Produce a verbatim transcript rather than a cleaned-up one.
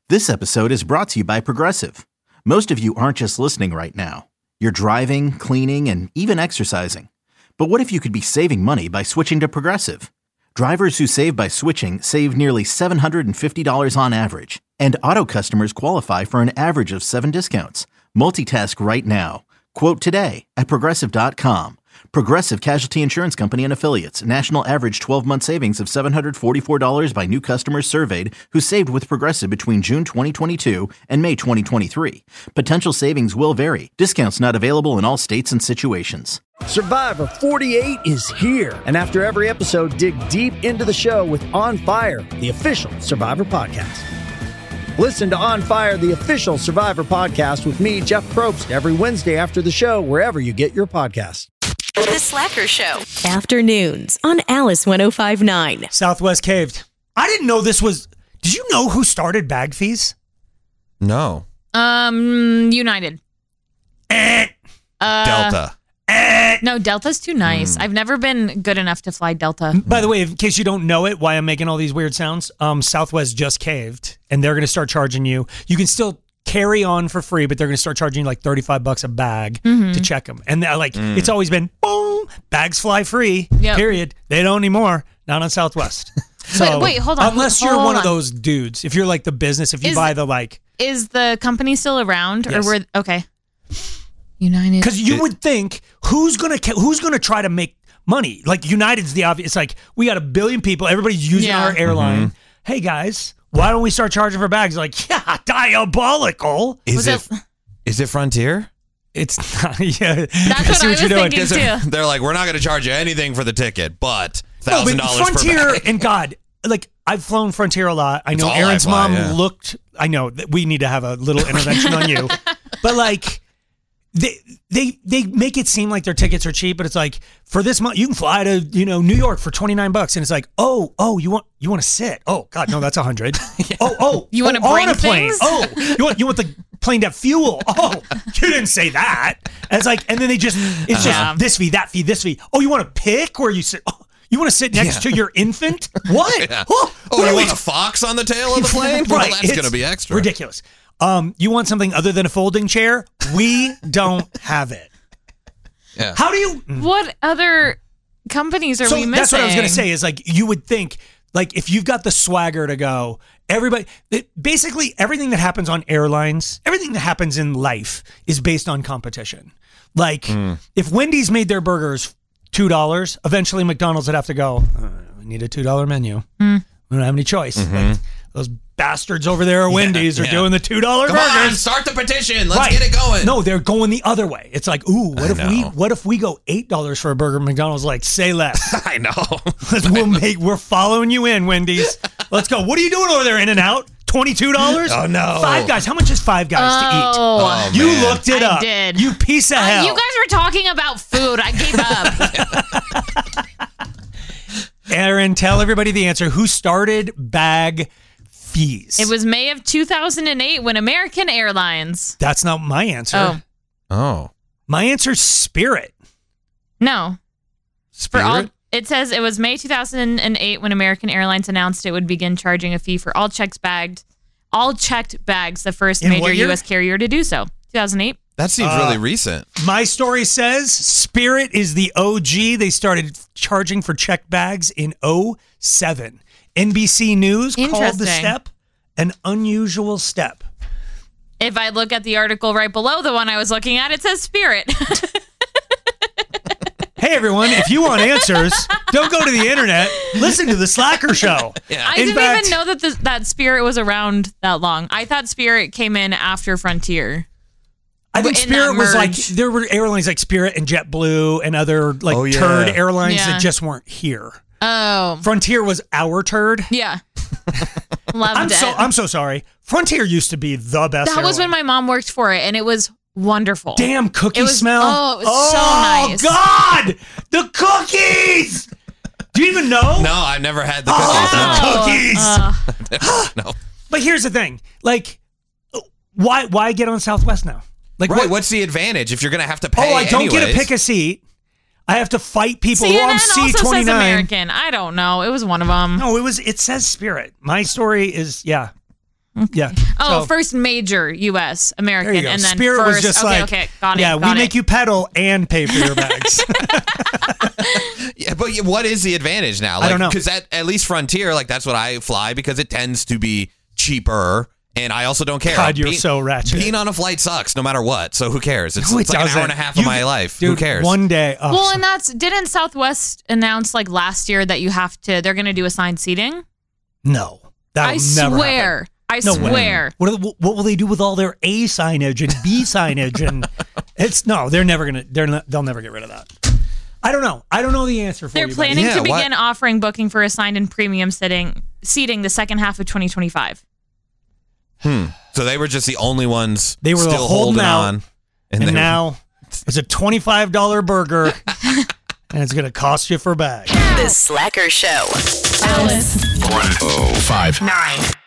This episode is brought to you by Progressive. Most of you aren't just listening right now. You're driving, cleaning, and even exercising. But what if you could be saving money by switching to Progressive? Drivers who save by switching save nearly seven hundred fifty dollars on average. And auto customers qualify for an average of seven discounts. Multitask right now. Quote today at Progressive dot com. Progressive Casualty Insurance Company and Affiliates. National average twelve-month savings of seven hundred forty-four dollars by new customers surveyed who saved with Progressive between June twenty twenty-two and May twenty twenty-three. Potential savings will vary. Discounts not available in all states and situations. Survivor forty-eight is here. And after every episode, dig deep into the show with On Fire, the official Survivor podcast. Listen to On Fire, the official Survivor podcast with me, Jeff Probst, every Wednesday after the show, wherever you get your podcasts. The Slacker Show. Afternoons on Alice one oh five point nine. Southwest caved. I didn't know this was... Did you know who started bag fees? No. Um, United. Eh. Uh, Delta. Eh. No, Delta's too nice. Mm. I've never been good enough to fly Delta. By the way, in case you don't know it, why I'm making all these weird sounds, um, Southwest just caved, and they're going to start charging you. You can still carry on for free, but they're going to start charging you like thirty-five bucks a bag mm-hmm. to check them. And they're like, mm. it's always been, boom, bags fly free, yep. period. They don't anymore. Not on Southwest. So, wait, wait, hold on. Unless hold you're on. one of those dudes. If you're like the business, if you is, buy the like... Is the company still around? Yes. Or we're... Okay. United. Because you would think, who's going to who's gonna try to make money? Like, United's the obvious. It's like, we got a billion people. Everybody's using yeah. our airline. Mm-hmm. Hey, guys, why don't we start charging for bags? Like, yeah, diabolical. Is Was it, it is it Frontier? It's not, yeah. That's what I was thinking, too. They're, they're like, we're not going to charge you anything for the ticket, but one thousand dollars no, but Frontier, per bag. and God, like, I've flown Frontier a lot. I It's know all Aaron's I fly, mom yeah. looked, I know that we need to have a little intervention on you. But, like, they they they make it seem like their tickets are cheap, but it's like, for this month, you can fly to, you know, New York for twenty-nine bucks. And it's like, oh, oh, you want you want to sit? Oh, God, no, that's a hundred. yeah. Oh, oh, you want to oh, bring on a plane. things? Oh, you want you want the plane to have fuel? Oh, you didn't say that. And it's like, and then they just, it's just uh-huh. this fee, that fee, this fee. Oh, you want to pick where you sit? Oh, you want to sit next yeah. to your infant? What? Yeah. Oh, oh, what you we want a fox on the tail of the plane? right. Well, that's going to be extra. Ridiculous. Um, you want something other than a folding chair? We don't have it. Yeah. How do you? What other companies are so we missing? That's what I was going to say is, like, you would think, like, if you've got the swagger to go, everybody, it, basically everything that happens on airlines, everything that happens in life is based on competition. Like, mm. if Wendy's made their burgers two dollars, eventually McDonald's would have to go, uh, we need a two dollar menu. Mm. We don't have any choice. Mm-hmm. Like, those bastards over there at Wendy's yeah, yeah. are doing the two dollar burgers. Come on, start the petition. Let's right. get it going. No, they're going the other way. It's like, ooh, what I if know. we what if we go eight dollars for a burger? McDonald's like, say less. I know. we'll make, we're following you in, Wendy's. Let's go. What are you doing over there, In-N-Out? twenty-two dollars? Oh, no. Five Guys. How much is Five Guys oh. to eat? Oh, you man. looked it I up. did. You piece of uh, hell. You guys were talking about food. I gave up. Aaron, tell everybody the answer. Who started bag fees? It was May of two thousand eight when American Airlines. That's not my answer. Oh. Oh. My answer's Spirit. No. Spirit? For all, it says it was May two thousand eight when American Airlines announced it would begin charging a fee for all checks bagged, all checked bags, the first In major what year? U S carrier to do so. two thousand eight. That seems Uh, really recent. My story says Spirit is the O G. They started charging for checked bags in oh seven. N B C News called the Interesting. step an unusual step. If I look at the article right below the one I was looking at, it says Spirit. Hey, everyone, if you want answers, don't go to the internet. Listen to the Slacker Show. Yeah. I In didn't fact, even know that the, that Spirit was around that long. I thought Spirit came in after Frontier. I think in Spirit that was like, merge. there were airlines like Spirit and JetBlue and other like Oh, yeah. turd airlines Yeah. that just weren't here. Oh. Frontier was our turd. Yeah. Loved I'm it. so I'm so sorry. Frontier used to be the best. that was when airline. my mom worked for it, and it was wonderful. Damn cookie It was- smell. oh, it was oh, so nice. God, the cookies. Do you even know? No, I've never had the Oh, cookies. the Uh, cookies. no. But here's the thing: like, why why get on Southwest now? Like, Right, what, what's the advantage if you're going to have to pay oh, I don't get to anyways? pick a seat. I have to fight people. C N N oh, I'm also C says twenty-nine. American. I don't know. It was one of them. No, it was. It says Spirit. My story is yeah. Yeah. Oh, So- first major U S American, There you go. and then Spirit first. was just okay, like, okay, got it. yeah, got we it. make you pedal and pay for your bags. Yeah, but what is the advantage now? Like, I don't know. Because at, at least Frontier, like that's what I fly because it tends to be cheaper. And I also don't care. God, you're Being- so ratchet. Being on a flight sucks no matter what. So who cares? It's, No, it it's like an hour doesn't. and a half You- of my life. Dude, who cares? One day. Oh, Well, and that's didn't Southwest announce like last year that you have to? They're going to do assigned seating. no. That'll I never swear. happen. I No way. swear. What, are the- what will they do with all their A signage and B signage? And it's no, they're never gonna. They're not, they'll never get rid of that. I don't know. I don't know the answer for They're you. planning Yeah, to what- begin offering booking for assigned and premium sitting seating the second half of twenty twenty-five. Hmm. So they were just the only ones They were the still holding holding out, on. And, they- now it's a twenty-five dollars burger, and it's gonna cost you for a bag. The Slacker Show. Alice one oh five nine.